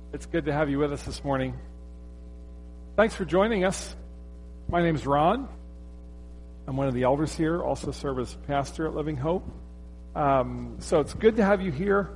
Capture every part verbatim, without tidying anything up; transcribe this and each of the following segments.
It's good to have you with us this morning. Thanks for joining us. My name is Ron. I'm one of the elders here, also serve as pastor at Living Hope. Um, so it's good to have you here.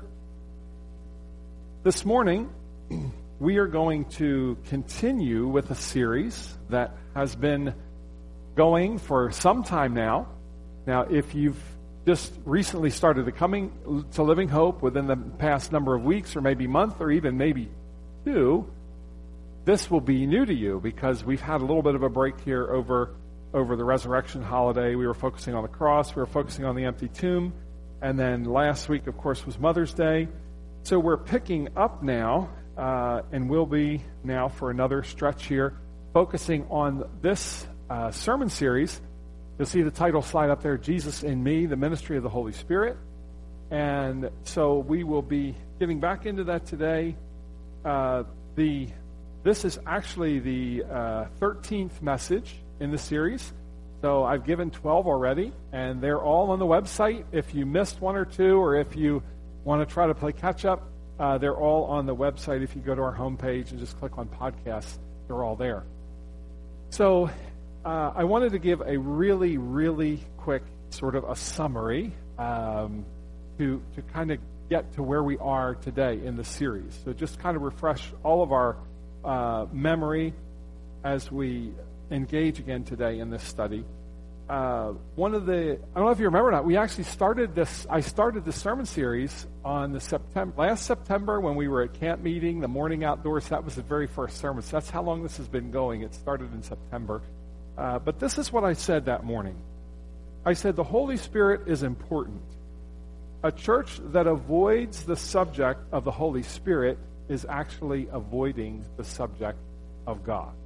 This morning, we are going to continue with a series that has been going for some time now. Now, if you've just recently started to coming to Living Hope within the past number of weeks or maybe month or even maybe two, this will be new to you because we've had a little bit of a break here over over the resurrection holiday. We were focusing on the cross, we were focusing on the empty tomb, and then last week, of course, was Mother's Day. So we're picking up now, uh, and will be now for another stretch here, focusing on this uh, sermon series. You'll see the title slide up there, Jesus in Me, the Ministry of the Holy Spirit. And so we will be getting back into that today. Uh, the This is actually the uh, thirteenth message in the series. So I've given twelve already, and they're all on the website. If you missed one or two, or if you want to try to play catch-up, uh, they're all on the website. If you go to our homepage and just click on podcasts, they're all there. So uh, I wanted to give a really, really quick sort of a summary um, to, to kind of get to where we are today in the series. So just kind of refresh all of our uh, memory as we engage again today in this study. Uh, one of the, I don't know if you remember or not, we actually started this, I started this sermon series on the September, last September when we were at camp meeting, the morning outdoors. That was the very first sermon. So that's how long this has been going. It started in September. Uh, but this is what I said that morning. I said the Holy Spirit is important. A church that avoids the subject of the Holy Spirit is actually avoiding the subject of God.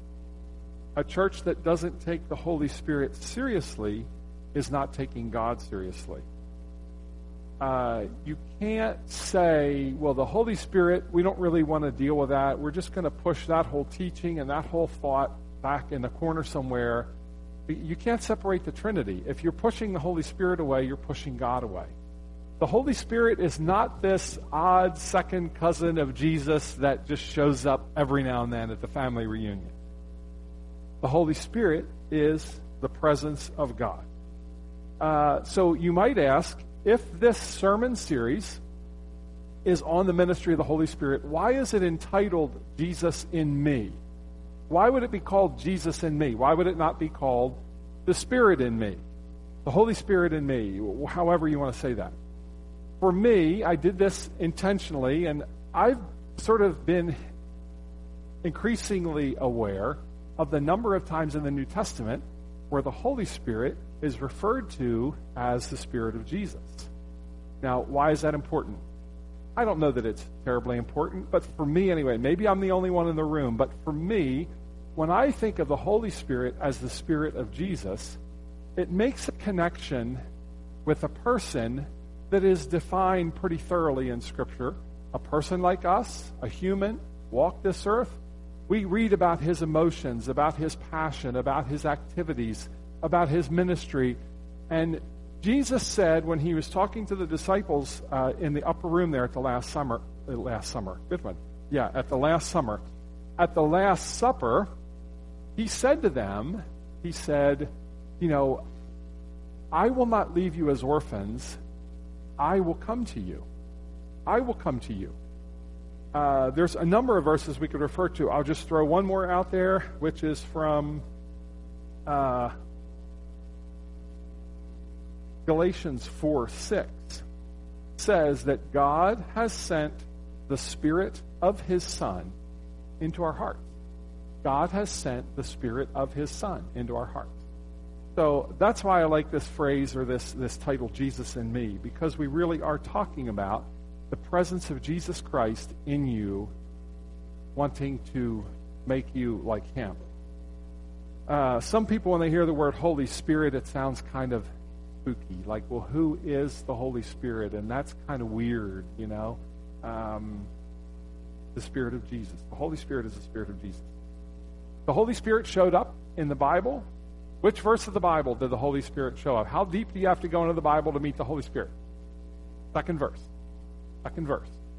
A church that doesn't take the Holy Spirit seriously is not taking God seriously. Uh, you can't say, well, the Holy Spirit, we don't really want to deal with that. We're just going to push that whole teaching and that whole thought back in the corner somewhere. You can't separate the Trinity. If you're pushing the Holy Spirit away, you're pushing God away. The Holy Spirit is not this odd second cousin of Jesus that just shows up every now and then at the family reunion. The Holy Spirit is the presence of God. Uh, so you might ask, if this sermon series is on the ministry of the Holy Spirit, why is it entitled Jesus in Me? Why would it be called Jesus in Me? Why would it not be called the Spirit in Me? The Holy Spirit in Me, however you want to say that. For me, I did this intentionally, and I've sort of been increasingly aware of the number of times in the New Testament where the Holy Spirit is referred to as the Spirit of Jesus. Now, why is that important? I don't know that it's terribly important, but for me anyway, maybe I'm the only one in the room, but for me, when I think of the Holy Spirit as the Spirit of Jesus, it makes a connection with a person that is defined pretty thoroughly in Scripture. A person like us, a human, walked this earth. We read about his emotions, about his passion, about his activities, about his ministry. And Jesus said when he was talking to the disciples uh, in the upper room there at the last summer, uh, last summer, good one. Yeah, at the last summer. At the Last Supper, he said to them, he said, you know, I will not leave you as orphans. I will come to you. I will come to you. Uh, there's a number of verses we could refer to. I'll just throw one more out there, which is from uh, Galatians four six. Says that God has sent the Spirit of His Son into our hearts. God has sent the Spirit of His Son into our hearts. So that's why I like this phrase or this, this title, Jesus in Me, because we really are talking about the presence of Jesus Christ in you, wanting to make you like Him. Uh, some people, when they hear the word Holy Spirit, it sounds kind of spooky. Like, well, who is the Holy Spirit? And that's kind of weird, you know. Um, the Spirit of Jesus. The Holy Spirit is the Spirit of Jesus. The Holy Spirit showed up in the Bible. Which verse of the Bible did the Holy Spirit show up? How deep do you have to go into the Bible to meet the Holy Spirit? Second verse. Second verse.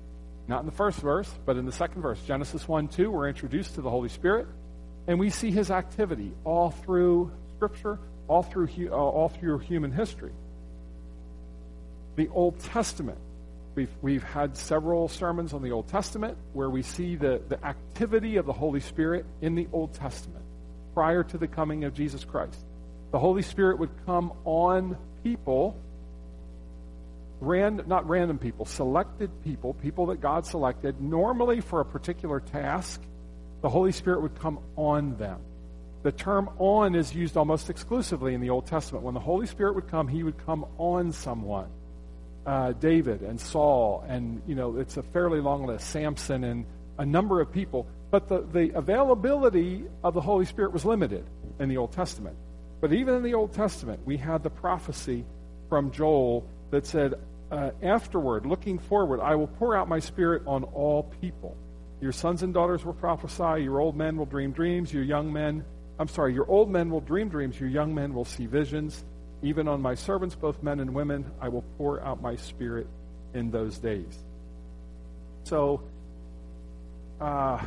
Not in the first verse, but in the second verse. Genesis one two, we're introduced to the Holy Spirit, and we see his activity all through Scripture, all through, uh, all through human history. The Old Testament. We've, we've had several sermons on the Old Testament where we see the, the activity of the Holy Spirit in the Old Testament prior to the coming of Jesus Christ. The Holy Spirit would come on people, ran, not random people, selected people, people that God selected, normally for a particular task. The Holy Spirit would come on them. The term on is used almost exclusively in the Old Testament. When the Holy Spirit would come, he would come on someone. Uh, David and Saul, and, you know, it's a fairly long list, Samson and a number of people. But the, the availability of the Holy Spirit was limited in the Old Testament. But even in the Old Testament, we had the prophecy from Joel that said, uh, afterward, looking forward, I will pour out my Spirit on all people. Your sons and daughters will prophesy, your old men will dream dreams, your young men, I'm sorry, your old men will dream dreams, your young men will see visions. Even on my servants, both men and women, I will pour out my Spirit in those days. So, uh,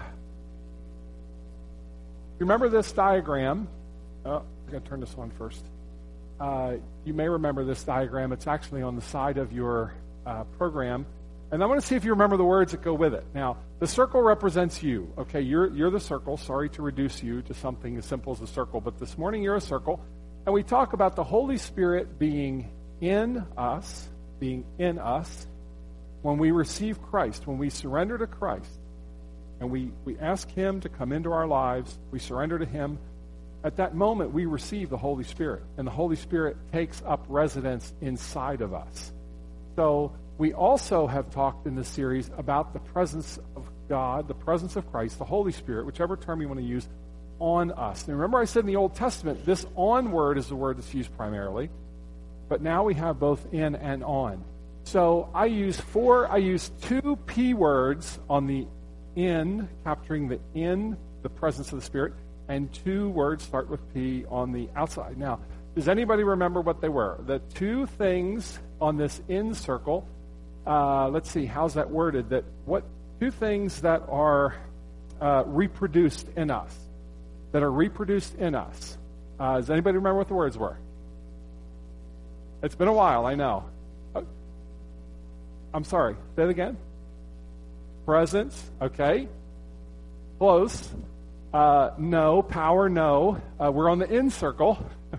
remember this diagram. Oh, I got to turn this on first. Uh, you may remember this diagram. It's actually on the side of your uh, program. And I want to see if you remember the words that go with it. Now, the circle represents you. Okay, you're, you're the circle. Sorry to reduce you to something as simple as a circle, but this morning you're a circle. And we talk about the Holy Spirit being in us, being in us, when we receive Christ, when we surrender to Christ, and we, we ask him to come into our lives, we surrender to him. At that moment, we receive the Holy Spirit, and the Holy Spirit takes up residence inside of us. So we also have talked in this series about the presence of God, the presence of Christ, the Holy Spirit, whichever term you want to use, on us. And remember I said in the Old Testament, this on word is the word that's used primarily. But now we have both in and on. So I use four, I use two P words on the in, capturing the in, the presence of the Spirit, and two words start with P on the outside. Now, does anybody remember what they were? The two things on this in circle, uh, let's see, how's that worded? That what two things that are uh, reproduced in us. That are reproduced in us. Uh, does anybody remember what the words were? It's been a while, I know. Oh, I'm sorry. Say it again. Presence. Okay. Close. Uh, no. Power. No. Uh, we're on the in circle.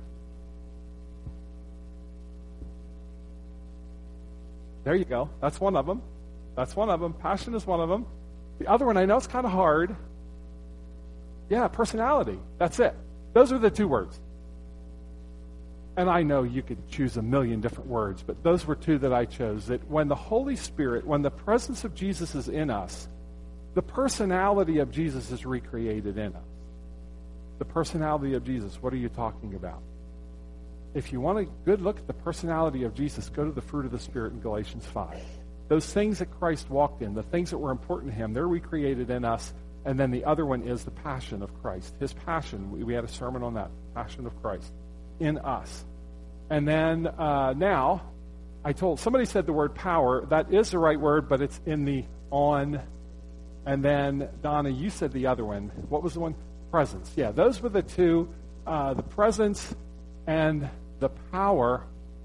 There you go. That's one of them. That's one of them. Passion is one of them. The other one, I know it's kind of hard. Yeah, personality. That's it. Those are the two words. And I know you could choose a million different words, but those were two that I chose. That when the Holy Spirit, when the presence of Jesus is in us, the personality of Jesus is recreated in us. The personality of Jesus, what are you talking about? If you want a good look at the personality of Jesus, go to the fruit of the Spirit in Galatians five. Those things that Christ walked in, the things that were important to him, they're recreated in us. And then the other one is the passion of Christ. His passion, we had a sermon on that, passion of Christ in us. And then uh, now, I told, somebody said the word power. That is the right word, but it's in the on. And then, Donna, you said the other one. What was the one? Presence. Yeah, those were the two, uh, the presence and the power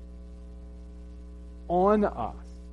on us.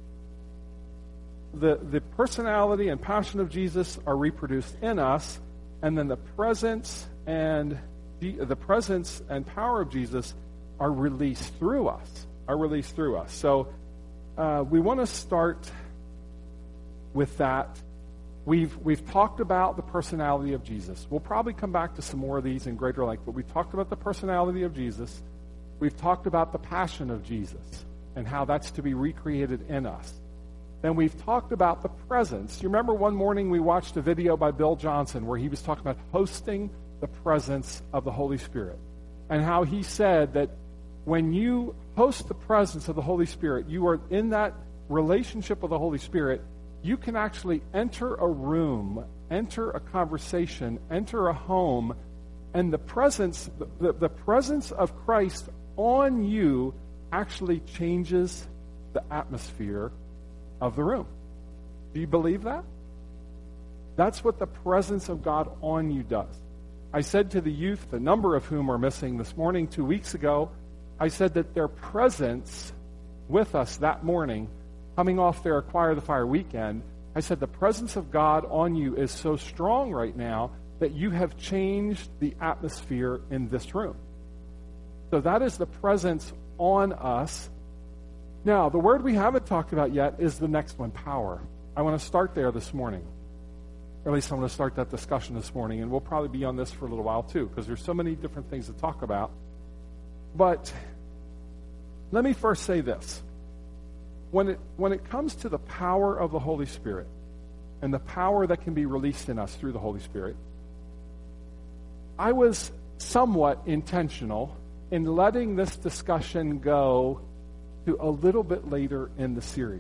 The, the personality and passion of Jesus are reproduced in us, and then the presence and the presence and power of Jesus are released through us. Are released through us. So uh, we want to start with that. We've we've talked about the personality of Jesus. We'll probably come back to some more of these in greater length, but we've talked about the personality of Jesus. We've talked about the passion of Jesus and how that's to be recreated in us. Then we've talked about the presence. You remember one morning we watched a video by Bill Johnson where he was talking about hosting the presence of the Holy Spirit. And how he said that when you host the presence of the Holy Spirit, you are in that relationship with the Holy Spirit, you can actually enter a room, enter a conversation, enter a home, and the presence, the, the presence of Christ on you actually changes the atmosphere of the room. Do you believe that? That's what the presence of God on you does. I said to the youth, the number of whom are missing this morning, two weeks ago, I said that their presence with us that morning, coming off their Acquire the Fire weekend, I said the presence of God on you is so strong right now that you have changed the atmosphere in this room. So that is the presence on us. Now, the word we haven't talked about yet is the next one, power. I want to start there this morning. Or at least I'm going to start that discussion this morning, and we'll probably be on this for a little while too, because there's so many different things to talk about. But let me first say this. When it, when it comes to the power of the Holy Spirit and the power that can be released in us through the Holy Spirit, I was somewhat intentional in letting this discussion go to a little bit later in the series.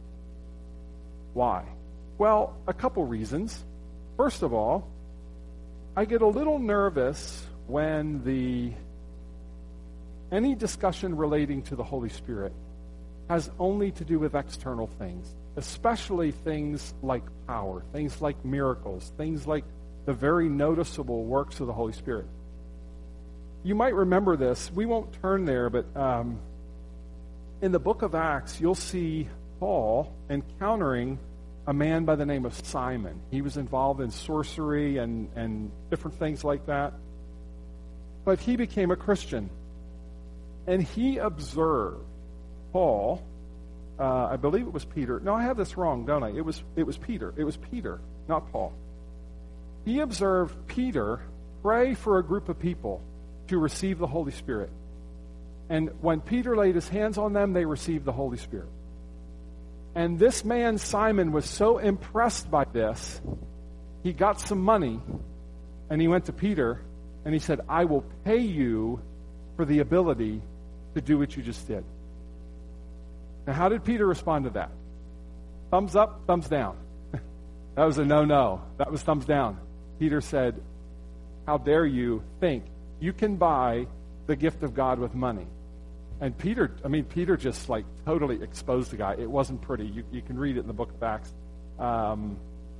Why? Well, a couple reasons. First of all, I get a little nervous when the any discussion relating to the Holy Spirit has only to do with external things, especially things like power, things like miracles, things like the very noticeable works of the Holy Spirit. You might remember this. We won't turn there, but um, in the book of Acts, you'll see Paul encountering a man by the name of Simon. He was involved in sorcery and, and different things like that. But he became a Christian. And he observed Paul, uh, I believe it was Peter. No, I have this wrong, don't I? It was it was Peter. It was Peter, not Paul. He observed Peter pray for a group of people to receive the Holy Spirit. And when Peter laid his hands on them, they received the Holy Spirit. And this man, Simon, was so impressed by this, he got some money, and he went to Peter, and he said, I will pay you for the ability to do what you just did. Now, how did Peter respond to that? Thumbs up, thumbs down. That was a no-no. That was thumbs down. Peter said, how dare you think you can buy the gift of God with money? And Peter, I mean, Peter just like totally exposed the guy. It wasn't pretty. You, you can read it in the book of Acts. Um,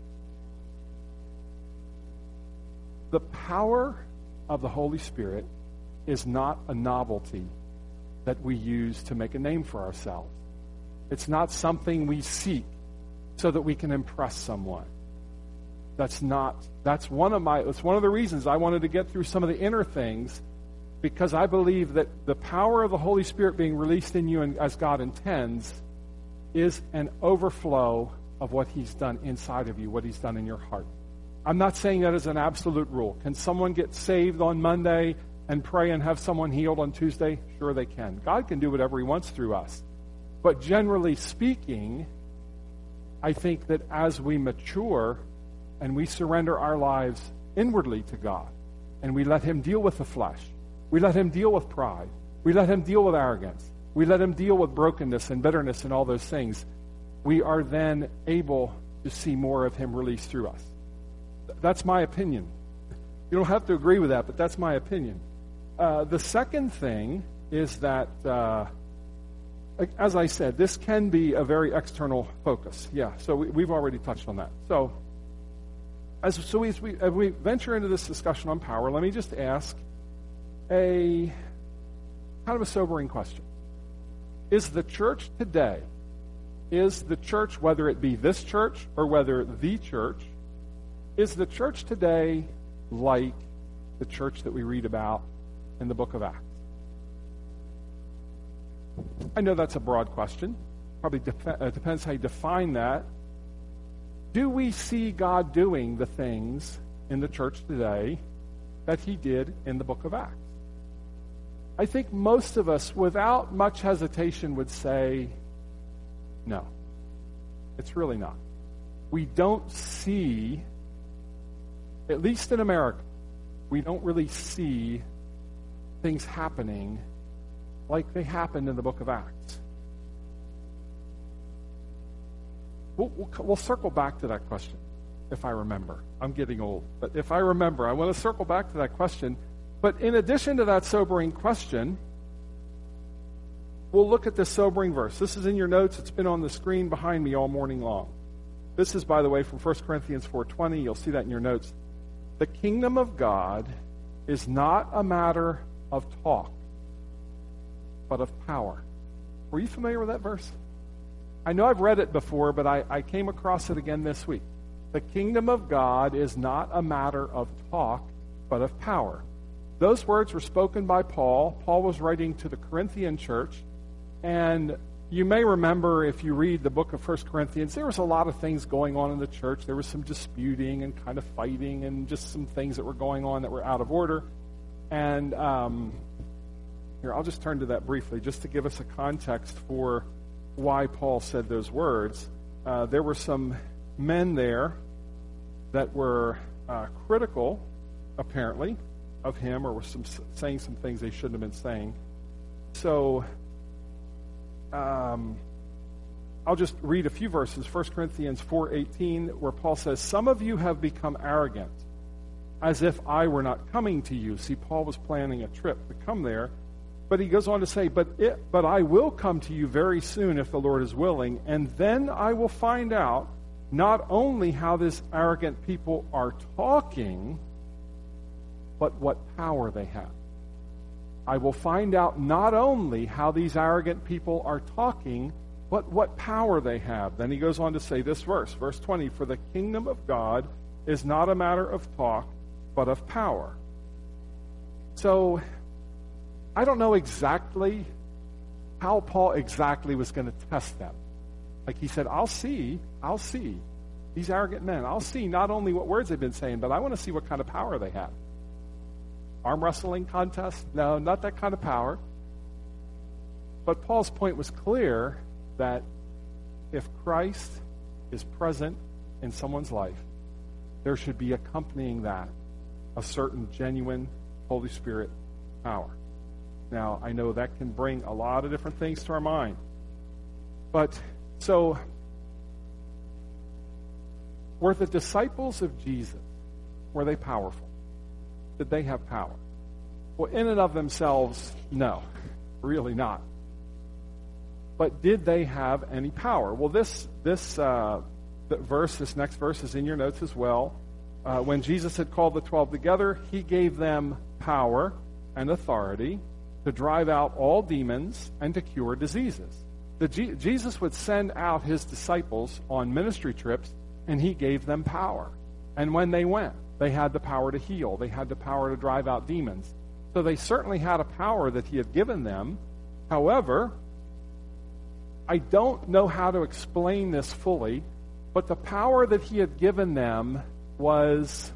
the power of the Holy Spirit is not a novelty that we use to make a name for ourselves. It's not something we seek so that we can impress someone. That's not, that's one of my, it's one of the reasons I wanted to get through some of the inner things, because I believe that the power of the Holy Spirit being released in you and as God intends is an overflow of what He's done inside of you, what He's done in your heart. I'm not saying that as an absolute rule. Can someone get saved on Monday and pray and have someone healed on Tuesday? Sure they can. God can do whatever He wants through us. But generally speaking, I think that as we mature and we surrender our lives inwardly to God and we let Him deal with the flesh, we let Him deal with pride, we let Him deal with arrogance, we let Him deal with brokenness and bitterness and all those things, we are then able to see more of Him released through us. That's my opinion. You don't have to agree with that, but that's my opinion. Uh, the second thing is that, uh, as I said, this can be a very external focus. Yeah, so we, we've already touched on that. So, as so as we, as we venture into this discussion on power, let me just ask a kind of a sobering question. Is the church today, is the church, whether it be this church or whether the church, is the church today like the church that we read about in the book of Acts? I know that's a broad question. Probably dep- uh, depends how you define that. Do we see God doing the things in the church today that He did in the book of Acts? I think most of us, without much hesitation, would say, no. It's really not. We don't see, at least in America, we don't really see things happening like they happened in the book of Acts. We'll, we'll, we'll circle back to that question, if I remember. I'm getting old, but if I remember, I want to circle back to that question. But in addition to that sobering question, we'll look at this sobering verse. This is in your notes. It's been on the screen behind me all morning long. This is, by the way, from First Corinthians four twenty. You'll see that in your notes. The kingdom of God is not a matter of talk, but of power. Were you familiar with that verse? I know I've read it before, but I, I came across it again this week. The kingdom of God is not a matter of talk, but of power. Those words were spoken by Paul. Paul was writing to the Corinthian church, and you may remember, if you read the book of First Corinthians, there was a lot of things going on in the church. There was some disputing and kind of fighting and just some things that were going on that were out of order. And um, here, I'll just turn to that briefly, just to give us a context for why Paul said those words. Uh, there were some men there that were uh, critical, apparently, of him, or were some, saying some things they shouldn't have been saying. So Um, I'll just read a few verses. First Corinthians four eighteen, where Paul says, "Some of you have become arrogant, as if I were not coming to you." See, Paul was planning a trip to come there, but he goes on to say, "But it, but I will come to you very soon if the Lord is willing, and then I will find out not only how these arrogant people are talking, but what power they have." I will find out not only how these arrogant people are talking, but what power they have. Then he goes on to say this verse, verse twenty, "For the kingdom of God is not a matter of talk, but of power." So, I don't know exactly how Paul exactly was going to test them. Like he said, I'll see, I'll see these arrogant men. I'll see not only what words they've been saying, but I want to see what kind of power they have. Arm wrestling contest? No, not that kind of power. But Paul's point was clear that if Christ is present in someone's life, there should be accompanying that a certain genuine Holy Spirit power. Now, I know that can bring a lot of different things to our mind. But, so, were the disciples of Jesus, were they powerful? Did they have power? Well, in and of themselves, no, really not. But did they have any power? Well, this this uh, verse, this next verse is in your notes as well. Uh, when Jesus had called the twelve together, he gave them power and authority to drive out all demons and to cure diseases. The G- Jesus would send out his disciples on ministry trips, and he gave them power. And when they went, they had the power to heal. They had the power to drive out demons. So they certainly had a power that he had given them. However, I don't know how to explain this fully, but the power that he had given them was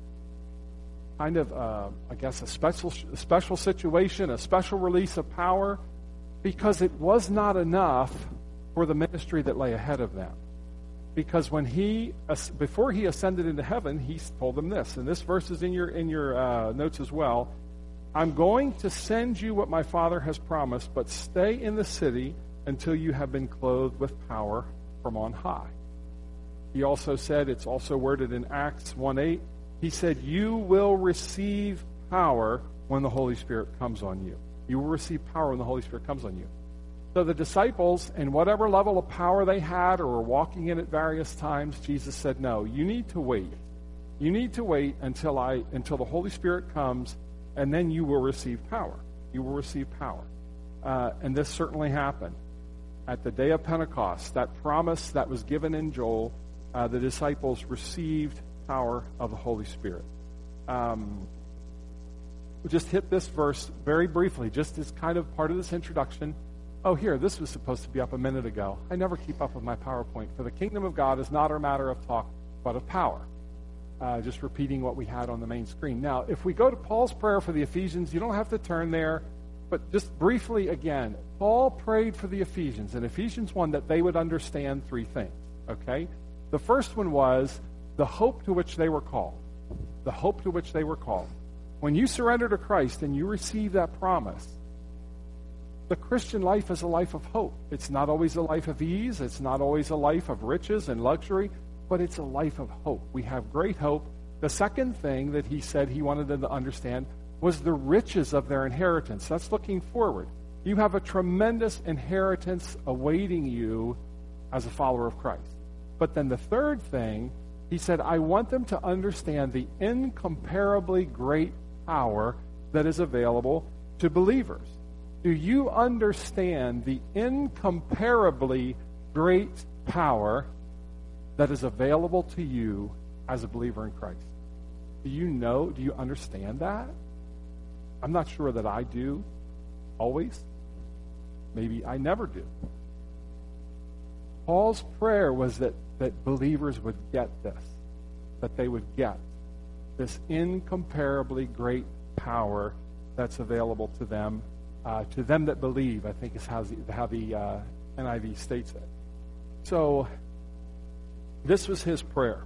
kind of, uh, I guess, a special, a special situation, a special release of power, because it was not enough for the ministry that lay ahead of them. Because when he, before he ascended into heaven, he told them this, and this verse is in your in your uh, notes as well. "I'm going to send you what my Father has promised, but stay in the city until you have been clothed with power from on high." He also said, it's also worded in Acts one eight, he said, "You will receive power when the Holy Spirit comes on you." You will receive power when the Holy Spirit comes on you. So the disciples, in whatever level of power they had or were walking in at various times, Jesus said, no, you need to wait. You need to wait until I until the Holy Spirit comes, and then you will receive power. You will receive power. Uh, and this certainly happened. At the day of Pentecost, that promise that was given in Joel, uh, the disciples received power of the Holy Spirit. Um, we'll just hit this verse very briefly, just as kind of part of this introduction. Oh, here, this was supposed to be up a minute ago. I never keep up with my PowerPoint. "For the kingdom of God is not a matter of talk, but of power." Uh, just repeating what we had on the main screen. Now, if we go to Paul's prayer for the Ephesians, you don't have to turn there, but just briefly again, Paul prayed for the Ephesians in Ephesians one that they would understand three things, okay? The first one was the hope to which they were called. The hope to which they were called. When you surrender to Christ and you receive that promise, the Christian life is a life of hope. It's not always a life of ease. It's not always a life of riches and luxury, but it's a life of hope. We have great hope. The second thing that he said he wanted them to understand was the riches of their inheritance. That's looking forward. You have a tremendous inheritance awaiting you as a follower of Christ. But then the third thing, he said, I want them to understand the incomparably great power that is available to believers. Do you understand the incomparably great power that is available to you as a believer in Christ? Do you know, do you understand that? I'm not sure that I do always. Maybe I never do. Paul's prayer was that, that believers would get this, that they would get this incomparably great power that's available to them, uh, to them that believe, I think is how the, how the uh, N I V states it. So, this was his prayer.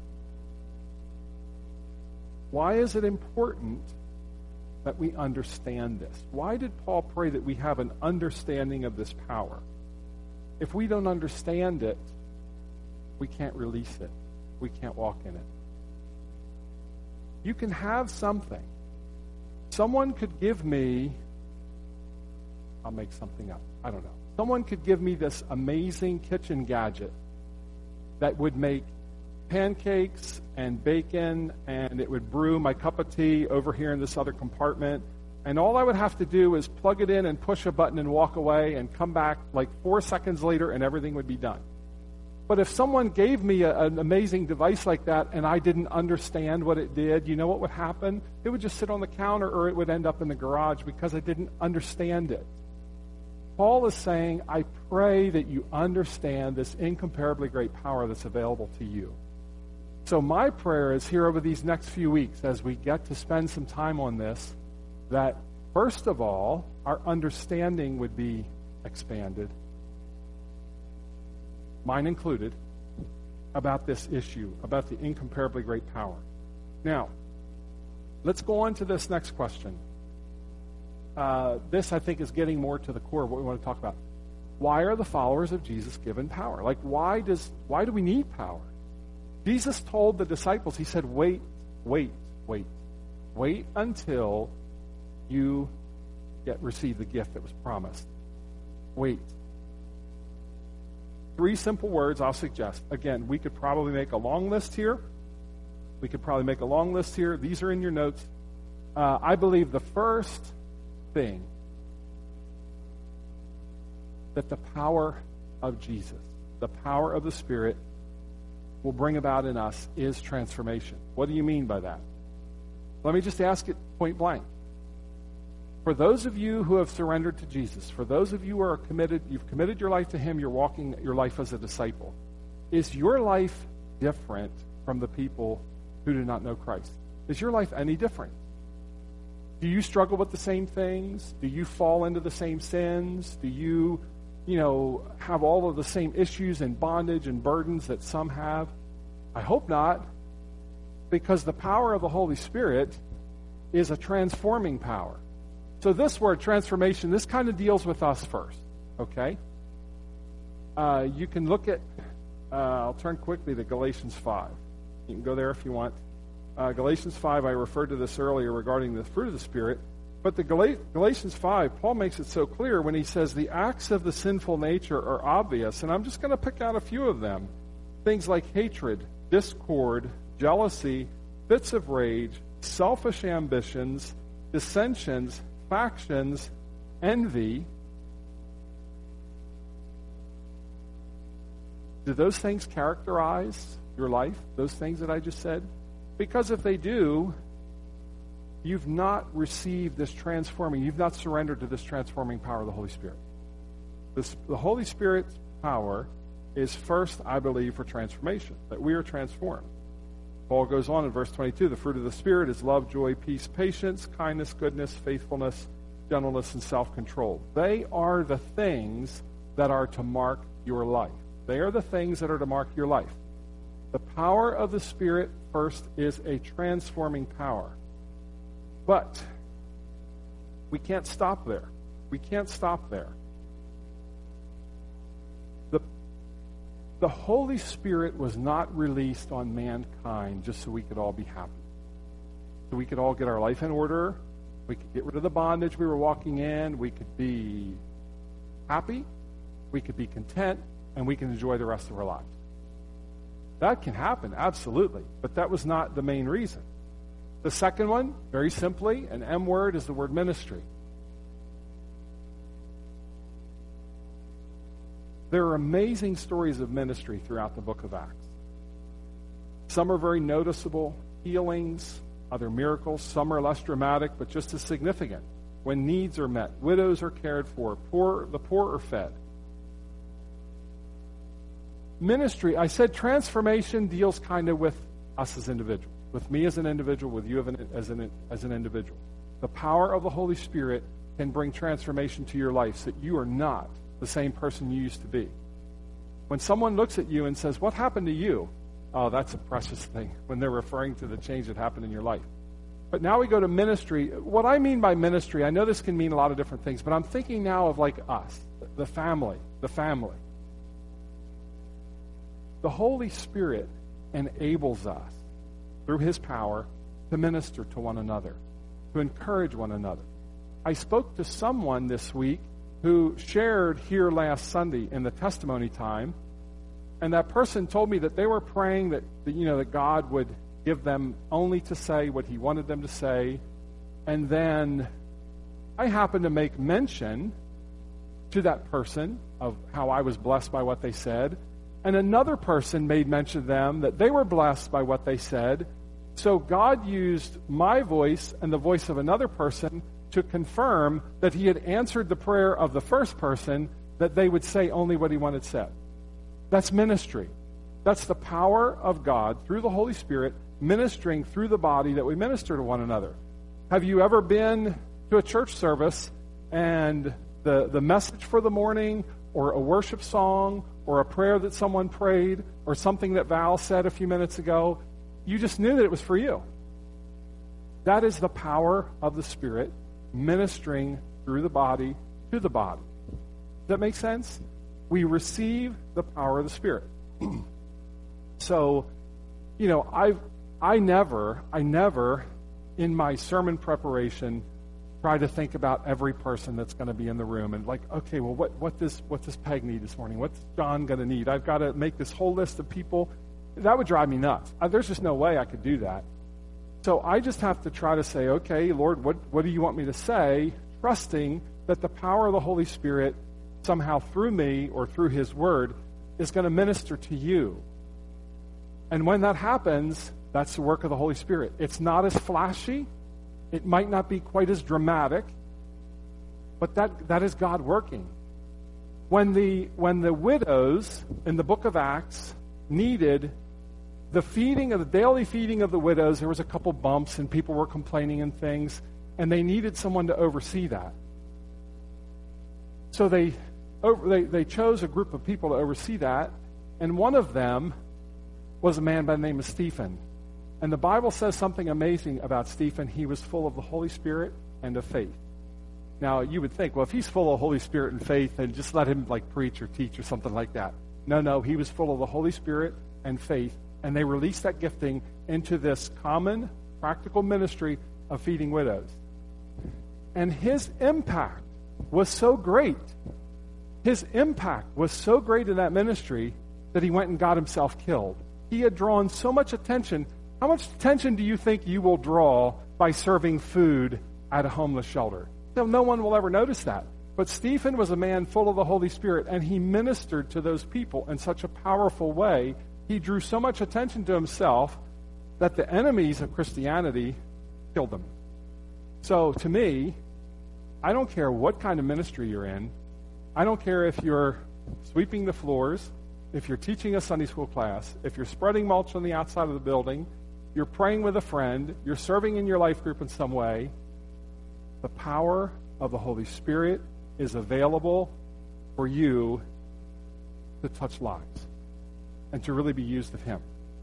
Why is it important that we understand this? Why did Paul pray that we have an understanding of this power? If we don't understand it, we can't release it. We can't walk in it. You can have something. Someone could give me, I'll make something up, I don't know. Someone could give me this amazing kitchen gadget that would make pancakes and bacon, and it would brew my cup of tea over here in this other compartment. And all I would have to do is plug it in and push a button and walk away and come back like four seconds later and everything would be done. But if someone gave me a, an amazing device like that and I didn't understand what it did, you know what would happen? It would just sit on the counter or it would end up in the garage because I didn't understand it. Paul is saying, I pray that you understand this incomparably great power that's available to you. So my prayer is here over these next few weeks as we get to spend some time on this, that first of all, our understanding would be expanded, mine included, about this issue, about the incomparably great power. Now, let's go on to this next question. Uh, this, I think, is getting more to the core of what we want to talk about. Why are the followers of Jesus given power? Like, why does why do we need power? Jesus told the disciples, he said, wait, wait, wait. Wait until you get receive the gift that was promised. Wait. Three simple words I'll suggest. Again, we could probably make a long list here. We could probably make a long list here. These are in your notes. Uh, I believe the first thing that the power of Jesus, the power of the Spirit, will bring about in us is transformation. What do you mean by that? Let me just ask it point blank. For those of you who have surrendered to Jesus, for those of you who are committed, you've committed your life to Him, you're walking your life as a disciple, is your life different from the people who do not know Christ? Is your life any different? Do you struggle with the same things? Do you fall into the same sins? Do you, you know, have all of the same issues and bondage and burdens that some have? I hope not, because the power of the Holy Spirit is a transforming power. So this word, transformation, this kind of deals with us first, okay? Uh, you can look at, uh, I'll turn quickly to Galatians five. You can go there if you want. Uh, Galatians five, I referred to this earlier regarding the fruit of the Spirit. But the Gal- Galatians five, Paul makes it so clear when he says the acts of the sinful nature are obvious. And I'm just going to pick out a few of them. Things like hatred, discord, jealousy, fits of rage, selfish ambitions, dissensions, factions, envy. Do those things characterize your life? Those things that I just said? Because if they do, you've not received this transforming, you've not surrendered to this transforming power of the Holy Spirit. This, the Holy Spirit's power is first, I believe, for transformation, that we are transformed. Paul goes on in verse twenty-two, the fruit of the Spirit is love, joy, peace, patience, kindness, goodness, faithfulness, gentleness, and self-control. They are the things that are to mark your life. They are the things that are to mark your life. The power of the Spirit, first, is a transforming power. But we can't stop there. We can't stop there. The, the Holy Spirit was not released on mankind just so we could all be happy. So we could all get our life in order. We could get rid of the bondage we were walking in. We could be happy. We could be content. And we can enjoy the rest of our lives. That can happen, absolutely. But that was not the main reason. The second one, very simply, an M word, is the word ministry. There are amazing stories of ministry throughout the book of Acts. Some are very noticeable, healings, other miracles. Some are less dramatic, but just as significant. When needs are met, widows are cared for, poor, the poor are fed. Ministry, I said transformation deals kind of with us as individuals, with me as an individual, with you as an, as an individual. The power of the Holy Spirit can bring transformation to your life so that you are not the same person you used to be. When someone looks at you and says, "What happened to you?" Oh, that's a precious thing when they're referring to the change that happened in your life. But now we go to ministry. What I mean by ministry, I know this can mean a lot of different things, but I'm thinking now of like us, the family, the family. The Holy Spirit enables us, through His power, to minister to one another, to encourage one another. I spoke to someone this week who shared here last Sunday in the testimony time, and that person told me that they were praying that, that you know, that God would give them only to say what He wanted them to say, and then I happened to make mention to that person of how I was blessed by what they said, and another person made mention to them that they were blessed by what they said. So God used my voice and the voice of another person to confirm that He had answered the prayer of the first person, that they would say only what He wanted said. That's ministry. That's the power of God through the Holy Spirit ministering through the body that we minister to one another. Have you ever been to a church service and the, the message for the morning, or a worship song, or a prayer that someone prayed, or something that Val said a few minutes ago, you just knew that it was for you? That is the power of the Spirit ministering through the body to the body. Does that make sense? We receive the power of the Spirit. So, you know, I've, I never, I never, in my sermon preparation, try to think about every person that's going to be in the room and like, okay, well, what, what does what does Peg need this morning? What's John going to need? I've got to make this whole list of people. That would drive me nuts. Uh, there's just no way I could do that. So I just have to try to say, okay, Lord, what, what do you want me to say? Trusting that the power of the Holy Spirit somehow through me or through His Word is going to minister to you. And when that happens, that's the work of the Holy Spirit. It's not as flashy. It might not be quite as dramatic, but that, that is God working. When the, when the widows in the book of Acts needed the feeding of the daily feeding of the widows, there was a couple bumps and people were complaining and things, and they needed someone to oversee that. So they, over, they, they chose a group of people to oversee that, and one of them was a man by the name of Stephen. And the Bible says something amazing about Stephen. He was full of the Holy Spirit and of faith. Now, you would think, well, if he's full of Holy Spirit and faith, then just let him like preach or teach or something like that. No, no, he was full of the Holy Spirit and faith, and they released that gifting into this common, practical ministry of feeding widows. And his impact was so great. His impact was so great in that ministry that he went and got himself killed. He had drawn so much attention. How much attention do you think you will draw by serving food at a homeless shelter? No, no one will ever notice that. But Stephen was a man full of the Holy Spirit, and he ministered to those people in such a powerful way. He drew so much attention to himself that the enemies of Christianity killed him. So to me, I don't care what kind of ministry you're in. I don't care if you're sweeping the floors, if you're teaching a Sunday school class, if you're spreading mulch on the outside of the building, you're praying with a friend, you're serving in your life group in some way, the power of the Holy Spirit is available for you to touch lives and to really be used of Him.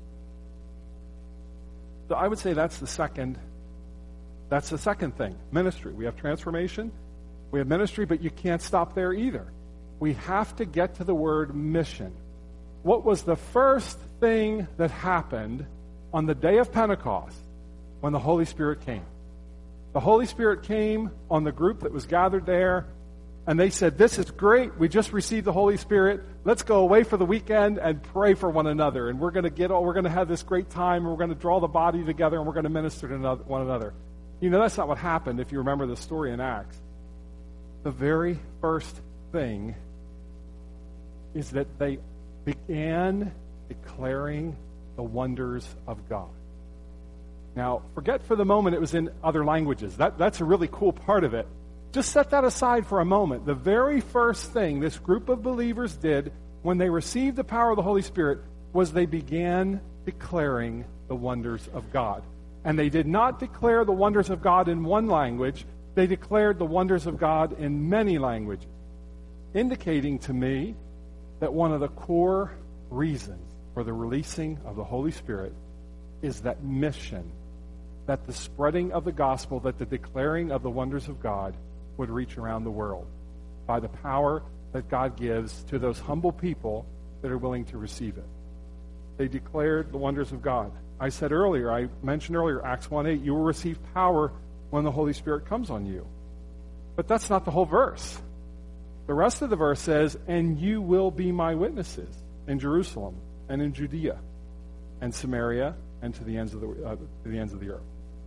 So I would say that's the second, that's the second thing, ministry. We have transformation, we have ministry, but you can't stop there either. We have to get to the word mission. What was the first thing that happened on the day of Pentecost when the Holy Spirit came? The Holy Spirit came on the group that was gathered there, And they said, this is great. We just received the Holy Spirit. Let's go away for the weekend and pray for one another. And we're going to get, we're going to have this great time. And we're going to draw the body together, and we're going to minister to another, one another. You know, that's not what happened if you remember the story in Acts. The very first thing is that they began declaring the wonders of God. Now, forget for the moment it was in other languages. That, that's a really cool part of it. Just set that aside for a moment. The very first thing this group of believers did when they received the power of the Holy Spirit was they began declaring the wonders of God. And they did not declare the wonders of God in one language. They declared the wonders of God in many languages, indicating to me that one of the core reasons for the releasing of the Holy Spirit is that mission, that the spreading of the gospel, that the declaring of the wonders of God would reach around the world by the power that God gives to those humble people that are willing to receive it. They declared the wonders of God. I said earlier, I mentioned earlier, Acts one eight, you will receive power when the Holy Spirit comes on you. But that's not the whole verse. The rest of the verse says, and you will be my witnesses in Jerusalem and in Judea and Samaria and to the ends of the, uh, to the ends of the earth.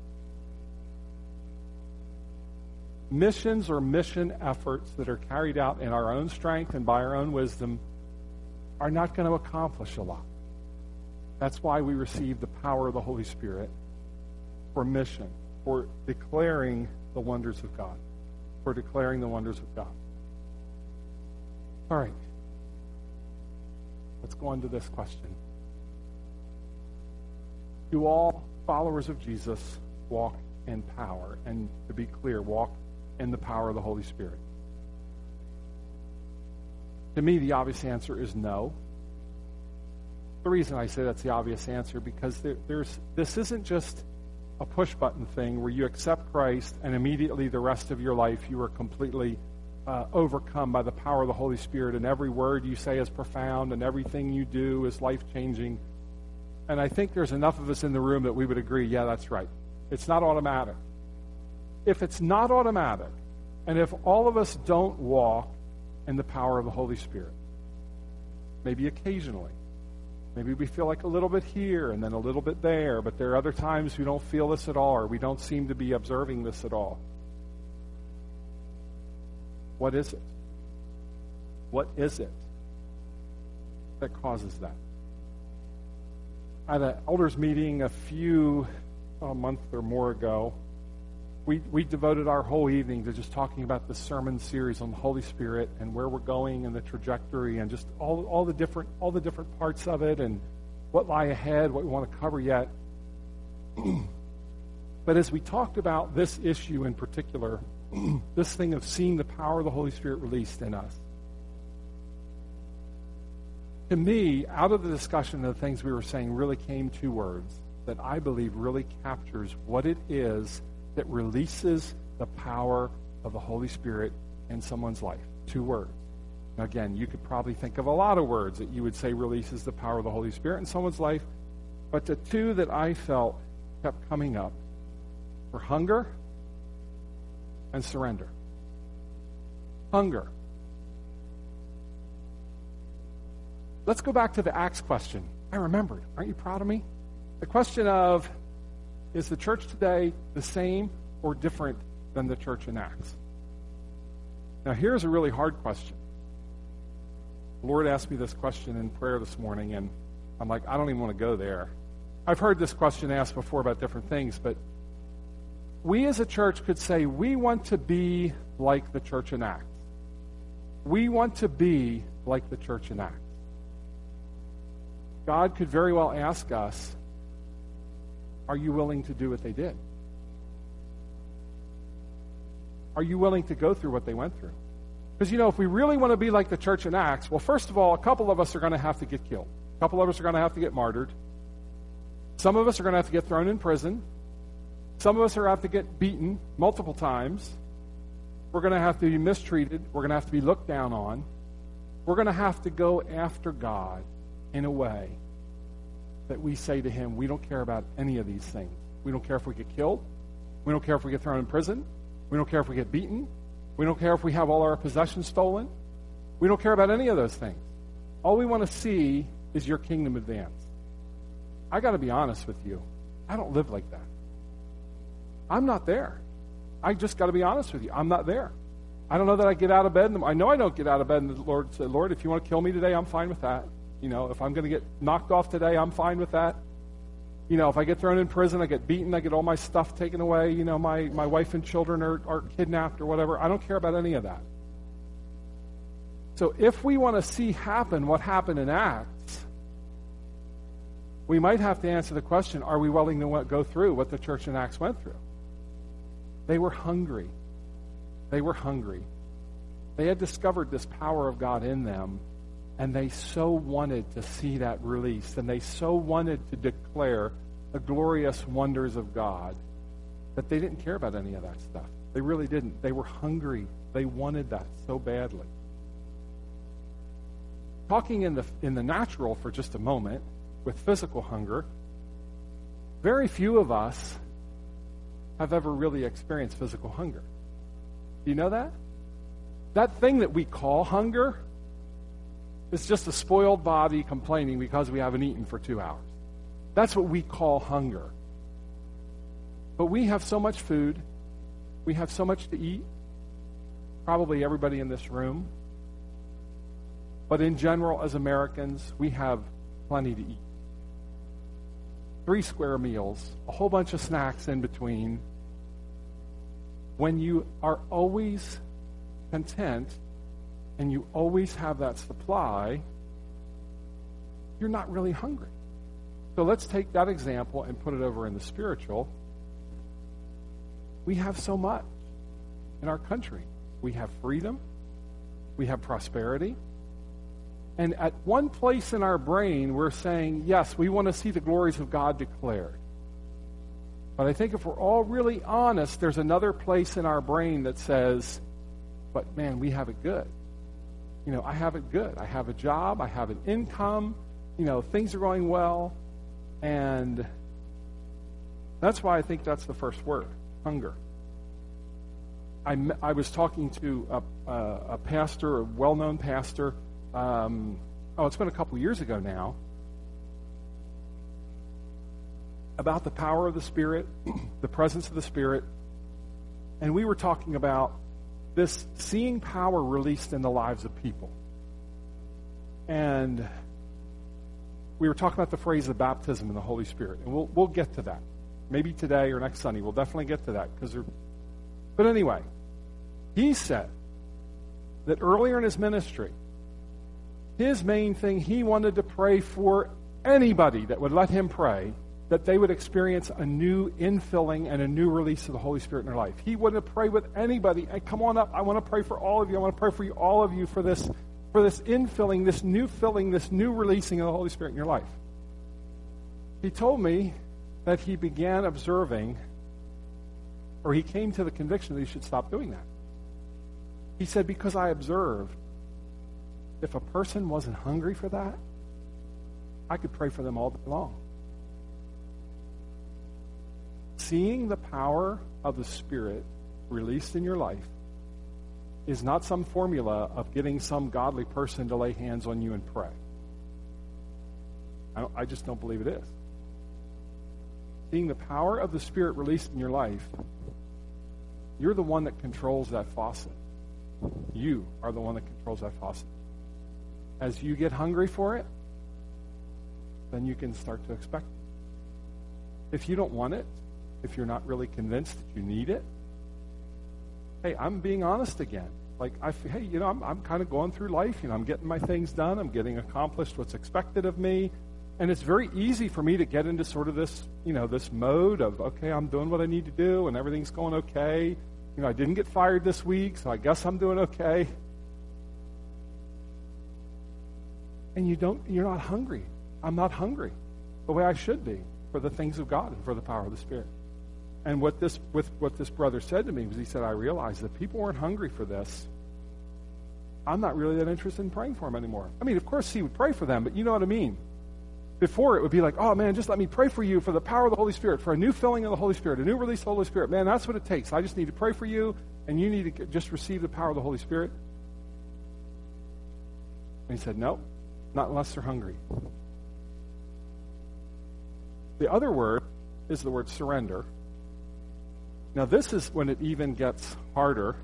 Missions or mission efforts that are carried out in our own strength and by our own wisdom are not going to accomplish a lot. That's why we receive the power of the Holy Spirit for mission, for declaring the wonders of God, for declaring the wonders of God. All right. Let's go on to this question. Do all followers of Jesus walk in power? And to be clear, walk in the power of the Holy Spirit? To me, the obvious answer is no. The reason I say that's the obvious answer, because there, there's this isn't just a push-button thing where you accept Christ and immediately the rest of your life you are completely uh, overcome by the power of the Holy Spirit, and every word you say is profound and everything you do is life-changing. And I think there's enough of us in the room that we would agree, yeah, that's right. It's not automatic. If it's not automatic, and if all of us don't walk in the power of the Holy Spirit, maybe occasionally, maybe we feel like a little bit here and then a little bit there, but there are other times we don't feel this at all, or we don't seem to be observing this at all. What is it? What is it that causes that? At an elders meeting a few, a month or more ago, we we devoted our whole evening to just talking about the sermon series on the Holy Spirit and where we're going and the trajectory and just all all the different all the different parts of it and what lie ahead, what we want to cover yet. But as we talked about this issue in particular, this thing of seeing the power of the Holy Spirit released in us, to me, out of the discussion of the things we were saying really came two words that I believe really captures what it is that releases the power of the Holy Spirit in someone's life. Two words. Now, again, you could probably think of a lot of words that you would say releases the power of the Holy Spirit in someone's life, but the two that I felt kept coming up were hunger and surrender. Hunger. Let's go back to the Acts question. I remembered. Aren't you proud of me? The question of, is the church today the same or different than the church in Acts? Now, here's a really hard question. The Lord asked me this question in prayer this morning, and I'm like, I don't even want to go there. I've heard this question asked before about different things, but we as a church could say we want to be like the church in Acts. We want to be like the church in Acts. God could very well ask us, are you willing to do what they did? Are you willing to go through what they went through? Because, you know, if we really want to be like the church in Acts, well, first of all, a couple of us are going to have to get killed. A couple of us are going to have to get martyred. Some of us are going to have to get thrown in prison. Some of us are going to have to get beaten multiple times. We're going to have to be mistreated. We're going to have to be looked down on. We're going to have to go after God in a way that we say to him, we don't care about any of these things. We don't care if we get killed. We don't care if we get thrown in prison. We don't care if we get beaten. We don't care if we have all our possessions stolen. We don't care about any of those things. All we want to see is your kingdom advance. I got to be honest with you. I don't live like that. I'm not there. I just got to be honest with you. I'm not there. I don't know that I get out of bed. I know I don't get out of bed and the Lord said, Lord, if you want to kill me today, I'm fine with that. You know, if I'm going to get knocked off today, I'm fine with that. You know, if I get thrown in prison, I get beaten, I get all my stuff taken away, you know, my, my wife and children are, are kidnapped or whatever. I don't care about any of that. So if we want to see happen what happened in Acts, we might have to answer the question, are we willing to go through what the church in Acts went through? They were hungry. They were hungry. They had discovered this power of God in them, and they so wanted to see that released, and they so wanted to declare the glorious wonders of God that they didn't care about any of that stuff. They really didn't. They were hungry. They wanted that so badly. Talking in the in the natural for just a moment, with physical hunger, very few of us have ever really experienced physical hunger. Do you know that? That thing that we call hunger is just a spoiled body complaining because we haven't eaten for two hours. That's what we call hunger. But we have so much food. We have so much to eat. Probably everybody in this room. But in general, as Americans, we have plenty to eat. Three square meals, a whole bunch of snacks in between. When you are always content and you always have that supply, you're not really hungry. So let's take that example and put it over in the spiritual. We have so much in our country. We have freedom. We have prosperity. And at one place in our brain, we're saying, yes, we want to see the glories of God declared. But I think if we're all really honest, there's another place in our brain that says, but man, we have it good. You know, I have it good. I have a job. I have an income. You know, things are going well. And that's why I think that's the first word, hunger. I, I was talking to a, a, a pastor, a well-known pastor. Um, oh, it's been a couple years ago now. About the power of the Spirit, the presence of the Spirit. And we were talking about this seeing power released in the lives of people. And we were talking about the phrase of baptism in the Holy Spirit. And we'll we'll get to that. Maybe today or next Sunday. We'll definitely get to that. because. But anyway, he said that earlier in his ministry, his main thing, he wanted to pray for anybody that would let him pray, that they would experience a new infilling and a new release of the Holy Spirit in their life. He wanted to pray with anybody. Hey, come on up. I want to pray for all of you. I want to pray for you, all of you, for this, for this infilling, this new filling, this new releasing of the Holy Spirit in your life. He told me that he began observing, or he came to the conviction that he should stop doing that. He said, because I observed, if a person wasn't hungry for that, I could pray for them all day long. Seeing the power of the Spirit released in your life is not some formula of getting some godly person to lay hands on you and pray. I, don't, I just don't believe it is. Seeing the power of the Spirit released in your life, you're the one that controls that faucet. You are the one that controls that faucet. As you get hungry for it, then you can start to expect it. If you don't want it, if you're not really convinced that you need it, hey, I'm being honest again. Like, I, hey, you know, I'm, I'm kind of going through life. You know, I'm getting my things done. I'm getting accomplished what's expected of me. And it's very easy for me to get into sort of this, you know, this mode of, okay, I'm doing what I need to do and everything's going okay. You know, I didn't get fired this week, so I guess I'm doing okay. And you don't, you're not hungry. I'm not hungry the way I should be for the things of God and for the power of the Spirit. And what this with what this brother said to me was, he said, I realized that people weren't hungry for this. I'm not really that interested in praying for them anymore. I mean, of course he would pray for them, but you know what I mean. Before, it would be like, oh, man, just let me pray for you for the power of the Holy Spirit, for a new filling of the Holy Spirit, a new release of the Holy Spirit. Man, that's what it takes. I just need to pray for you, and you need to just receive the power of the Holy Spirit. And he said, no, not unless they're hungry. The other word is the word surrender. Now, this is when it even gets harder.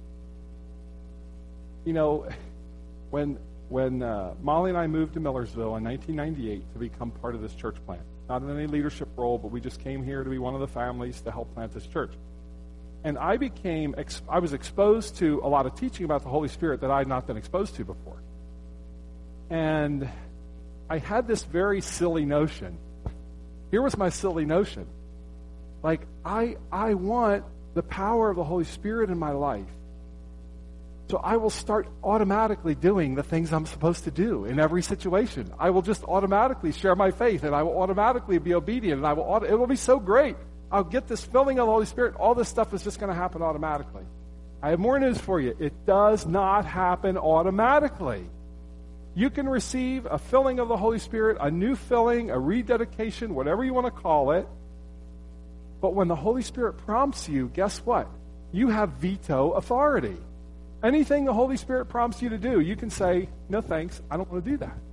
You know, when when uh, Molly and I moved to Millersville in nineteen ninety-eight to become part of this church plant, not in any leadership role, but we just came here to be one of the families to help plant this church. And I became, I was exposed to a lot of teaching about the Holy Spirit that I had not been exposed to before. And I had this very silly notion. Here was my silly notion. Like, I I want the power of the Holy Spirit in my life. So I will start automatically doing the things I'm supposed to do in every situation. I will just automatically share my faith, and I will automatically be obedient, and I will. Auto- it will be so great. I'll get this filling of the Holy Spirit. All this stuff is just going to happen automatically. I have more news for you. It does not happen automatically. You can receive a filling of the Holy Spirit, a new filling, a rededication, whatever you want to call it. But when the Holy Spirit prompts you, guess what? You have veto authority. Anything the Holy Spirit prompts you to do, you can say, no thanks, I don't want to do that.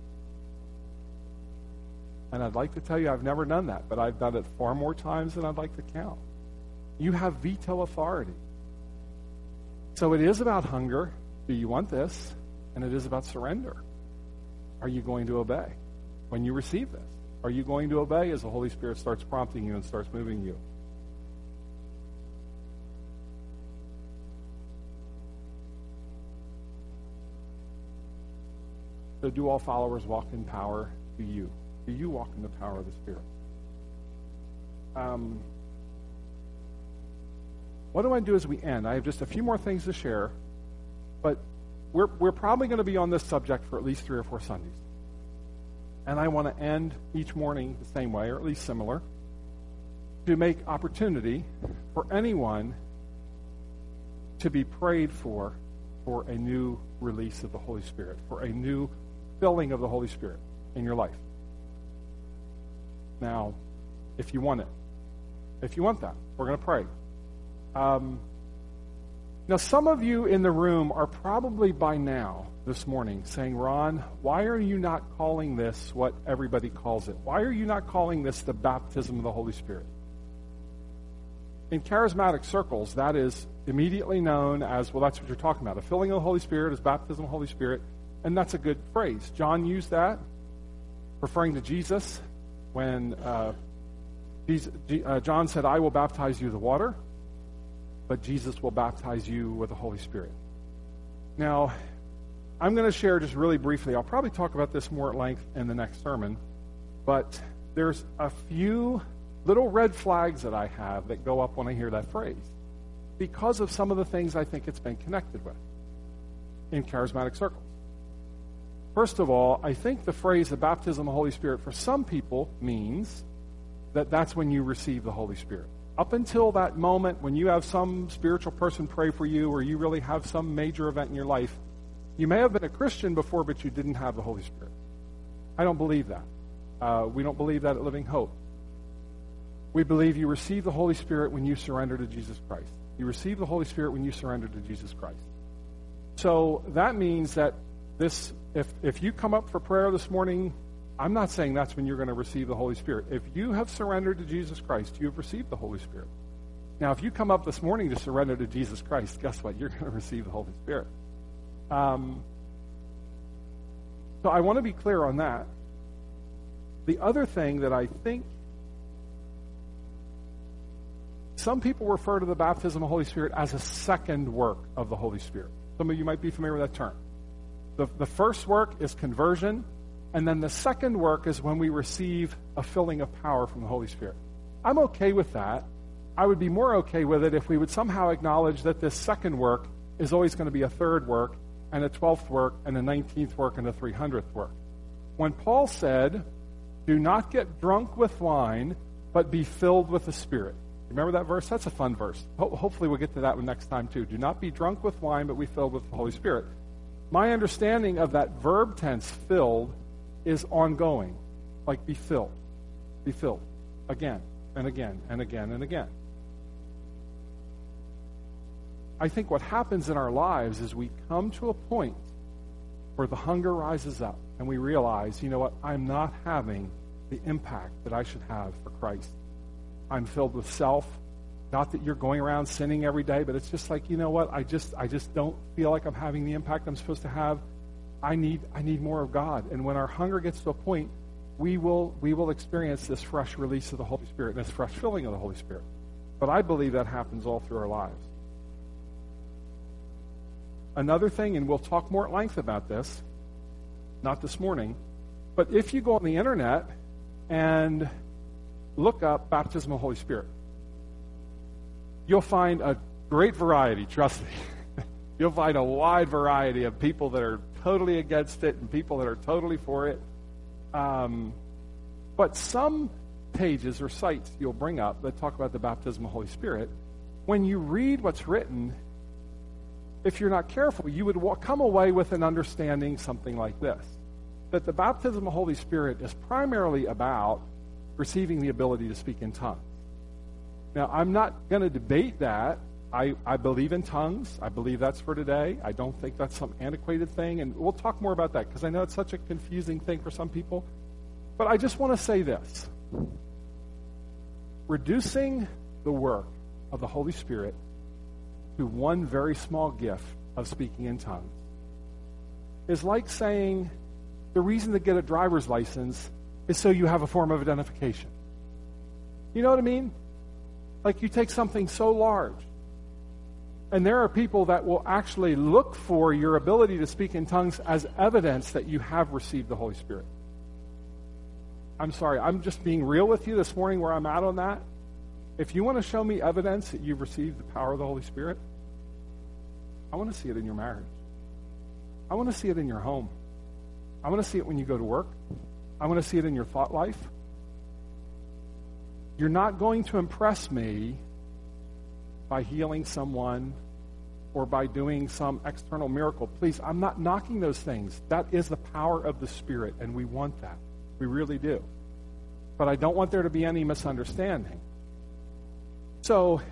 And I'd like to tell you I've never done that, but I've done it far more times than I'd like to count. You have veto authority. So it is about hunger. Do you want this? And it is about surrender. Are you going to obey when you receive this? Are you going to obey as the Holy Spirit starts prompting you and starts moving you? So do all followers walk in power? Do you? Do you walk in the power of the Spirit? Um, what do I do as we end? I have just a few more things to share, but we're we're probably going to be on this subject for at least three or four Sundays. And I want to end each morning the same way, or at least similar, to make opportunity for anyone to be prayed for for a new release of the Holy Spirit, for a new filling of the Holy Spirit in your life. Now, if you want it, if you want that, we're going to pray. Um, now, some of you in the room are probably by now, this morning, saying, Ron, why are you not calling this what everybody calls it? Why are you not calling this the baptism of the Holy Spirit? In charismatic circles, that is immediately known as, well, that's what you're talking about. A filling of the Holy Spirit is baptism of the Holy Spirit, and that's a good phrase. John used that, referring to Jesus, when uh, Jesus, uh, John said, I will baptize you with the water, but Jesus will baptize you with the Holy Spirit. Now, I'm going to share just really briefly. I'll probably talk about this more at length in the next sermon, but there's a few little red flags that I have that go up when I hear that phrase because of some of the things I think it's been connected with in charismatic circles. First of all, I think the phrase the baptism of the Holy Spirit for some people means that that's when you receive the Holy Spirit. Up until that moment when you have some spiritual person pray for you or you really have some major event in your life, you may have been a Christian before, but you didn't have the Holy Spirit. I don't believe that. Uh, we don't believe that at Living Hope. We believe you receive the Holy Spirit when you surrender to Jesus Christ. You receive the Holy Spirit when you surrender to Jesus Christ. So that means that this, if if you come up for prayer this morning, I'm not saying that's when you're going to receive the Holy Spirit. If you have surrendered to Jesus Christ, you have received the Holy Spirit. Now, if you come up this morning to surrender to Jesus Christ, guess what? You're going to receive the Holy Spirit. Um, so I want to be clear on that. The other thing that I think some people refer to the baptism of the Holy Spirit as a second work of the Holy Spirit. Some of you might be familiar with that term. The, the first work is conversion, and then the second work is when we receive a filling of power from the Holy Spirit. I'm okay with that. I would be more okay with it if we would somehow acknowledge that this second work is always going to be a third work, and a twelfth work, and a nineteenth work, and a three hundredth work. When Paul said, do not get drunk with wine, but be filled with the Spirit. Remember that verse? That's a fun verse. Ho- hopefully we'll get to that one next time too. Do not be drunk with wine, but be filled with the Holy Spirit. My understanding of that verb tense, filled, is ongoing. Like, be filled. Be filled. Again, and again, and again, and again. I think what happens in our lives is we come to a point where the hunger rises up and we realize, you know what, I'm not having the impact that I should have for Christ. I'm filled with self. Not that you're going around sinning every day, but it's just like, you know what, I just I just don't feel like I'm having the impact I'm supposed to have. I need I need more of God. And when our hunger gets to a point, we will we will experience this fresh release of the Holy Spirit and this fresh filling of the Holy Spirit. But I believe that happens all through our lives. Another thing, and we'll talk more at length about this, not this morning, but if you go on the internet and look up baptism of the Holy Spirit, you'll find a great variety, trust me. You'll find a wide variety of people that are totally against it and people that are totally for it. Um, but some pages or sites you'll bring up that talk about the baptism of the Holy Spirit, when you read what's written, if you're not careful, you would walk, come away with an understanding something like this, that the baptism of the Holy Spirit is primarily about receiving the ability to speak in tongues. Now, I'm not going to debate that. I, I believe in tongues. I believe that's for today. I don't think that's some antiquated thing, and we'll talk more about that because I know it's such a confusing thing for some people. But I just want to say this. Reducing the work of the Holy Spirit to one very small gift of speaking in tongues is like saying the reason to get a driver's license is so you have a form of identification. You know what I mean? Like you take something so large, and there are people that will actually look for your ability to speak in tongues as evidence that you have received the Holy Spirit. I'm sorry, I'm just being real with you this morning where I'm at on that. If you want to show me evidence that you've received the power of the Holy Spirit, I want to see it in your marriage. I want to see it in your home. I want to see it when you go to work. I want to see it in your thought life. You're not going to impress me by healing someone or by doing some external miracle. Please, I'm not knocking those things. That is the power of the Spirit, and we want that. We really do. But I don't want there to be any misunderstanding. So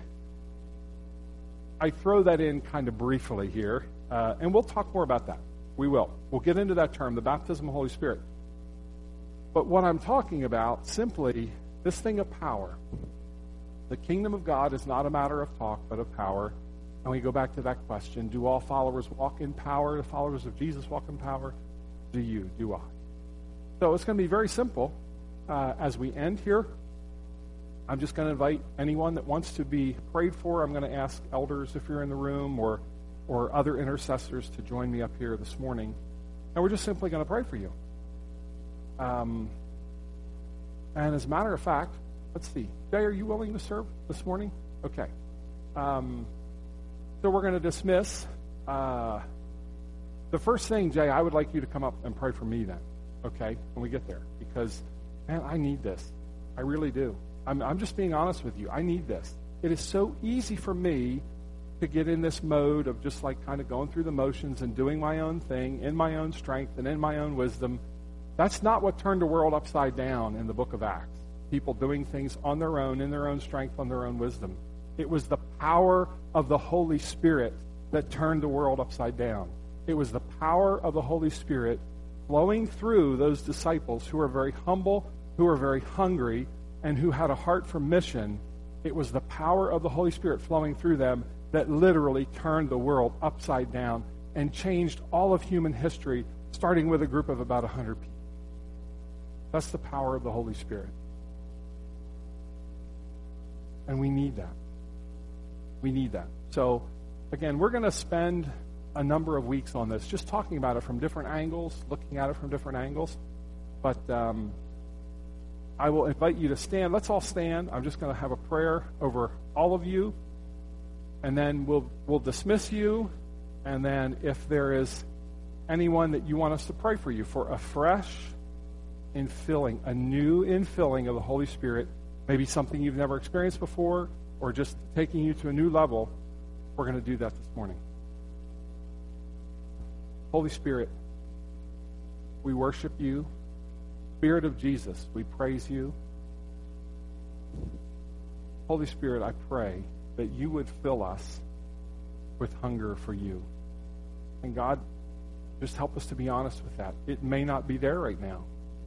I throw that in kind of briefly here, uh, and we'll talk more about that. We will. We'll get into that term, the baptism of the Holy Spirit. But what I'm talking about, simply, this thing of power. The kingdom of God is not a matter of talk, but of power. And we go back to that question, do all followers walk in power? The followers of Jesus walk in power? Do you? Do I? So it's going to be very simple. Uh, as we end here, I'm just going to invite anyone that wants to be prayed for. I'm going to ask elders if you're in the room or or other intercessors to join me up here this morning. And we're just simply going to pray for you. Um, and as a matter of fact, let's see. Jay, are you willing to serve this morning? Okay. Um, so we're going to dismiss. Uh, the first thing, Jay, I would like you to come up and pray for me then. Okay? When we get there. Because, man, I need this. I really do. I'm, I'm just being honest with you. I need this. It is so easy for me to get in this mode of just like kind of going through the motions and doing my own thing in my own strength and in my own wisdom. That's not what turned the world upside down in the book of Acts. People doing things on their own, in their own strength, on their own wisdom. It was the power of the Holy Spirit that turned the world upside down. It was the power of the Holy Spirit flowing through those disciples who were very humble, who were very hungry, and who had a heart for mission. It was the power of the Holy Spirit flowing through them that literally turned the world upside down and changed all of human history, starting with a group of about one hundred people. That's the power of the Holy Spirit. And we need that. We need that. So, again, we're going to spend a number of weeks on this, just talking about it from different angles, looking at it from different angles. But um, I will invite you to stand. Let's all stand. I'm just going to have a prayer over all of you. And then we'll we'll dismiss you. And then if there is anyone that you want us to pray for you for a fresh infilling, a new infilling of the Holy Spirit, maybe something you've never experienced before, or just taking you to a new level, we're going to do that this morning. Holy Spirit, we worship you. Spirit of Jesus, we praise you. Holy Spirit, I pray that you would fill us with hunger for you. And God, just help us to be honest with that. It may not be there right now.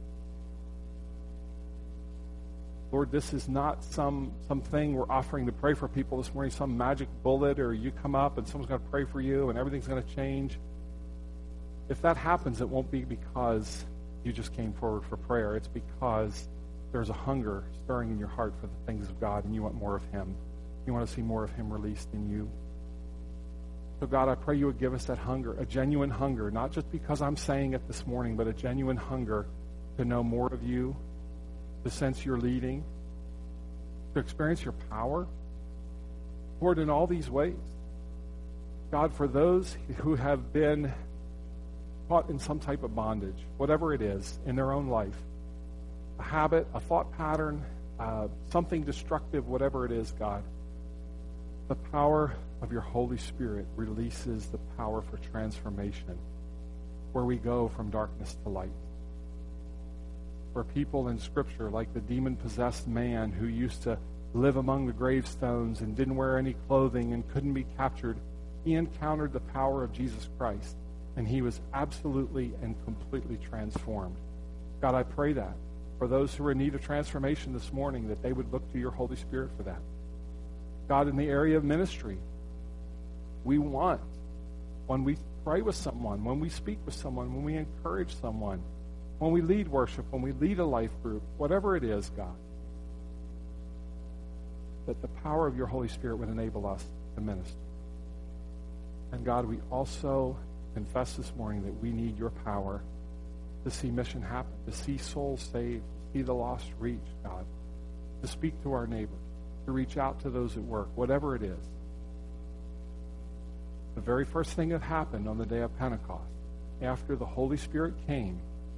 Lord, this is not some something we're offering to pray for people this morning, some magic bullet, or you come up and someone's going to pray for you and everything's going to change. If that happens, it won't be because you just came forward for prayer. It's because there's a hunger stirring in your heart for the things of God, and you want more of him. You want to see more of him released in you. So God, I pray you would give us that hunger, a genuine hunger, not just because I'm saying it this morning, but a genuine hunger to know more of you, to sense your leading, to experience your power. Lord, in all these ways. God, for those who have been caught in some type of bondage, whatever it is, in their own life, a habit, a thought pattern, uh, something destructive, whatever it is, God, the power of your Holy Spirit releases the power for transformation, where we go from darkness to light. For people in Scripture, like the demon-possessed man who used to live among the gravestones and didn't wear any clothing and couldn't be captured, he encountered the power of Jesus Christ, and he was absolutely and completely transformed. God, I pray that for those who are in need of transformation this morning, that they would look to your Holy Spirit for that. God, in the area of ministry, we want, when we pray with someone, when we speak with someone, when we encourage someone, when we lead worship, when we lead a life group, whatever it is, God, that the power of your Holy Spirit would enable us to minister. And God, we also confess this morning that we need your power to see mission happen, to see souls saved, to see the lost reached, God, to speak to our neighbors, to reach out to those at work, whatever it is. The very first thing that happened on the day of Pentecost, after the Holy Spirit came,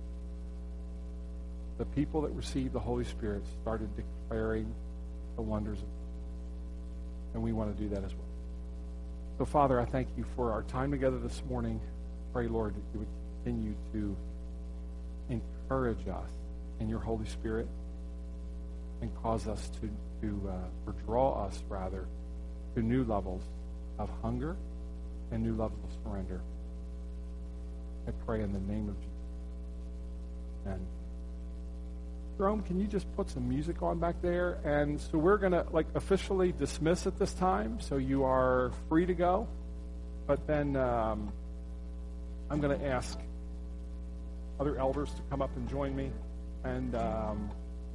the people that received the Holy Spirit started declaring the wonders of God. And we want to do that as well. So, Father, I thank you for our time together this morning. Pray, Lord, that you would continue to encourage us in your Holy Spirit and cause us to, to uh, or draw us, rather, to new levels of hunger and new levels of surrender. I pray in the name of Jesus. Amen. Jerome, can you just put some music on back there? And so we're going to like officially dismiss at this time, so you are free to go. But then um, I'm going to ask other elders to come up and join me. And um,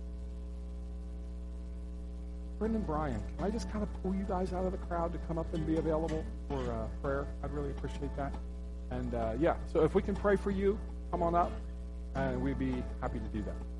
Brendan, Brian, can I just kind of pull you guys out of the crowd to come up and be available for uh, prayer? I'd really appreciate that. And uh, yeah, so if we can pray for you, come on up, and we'd be happy to do that.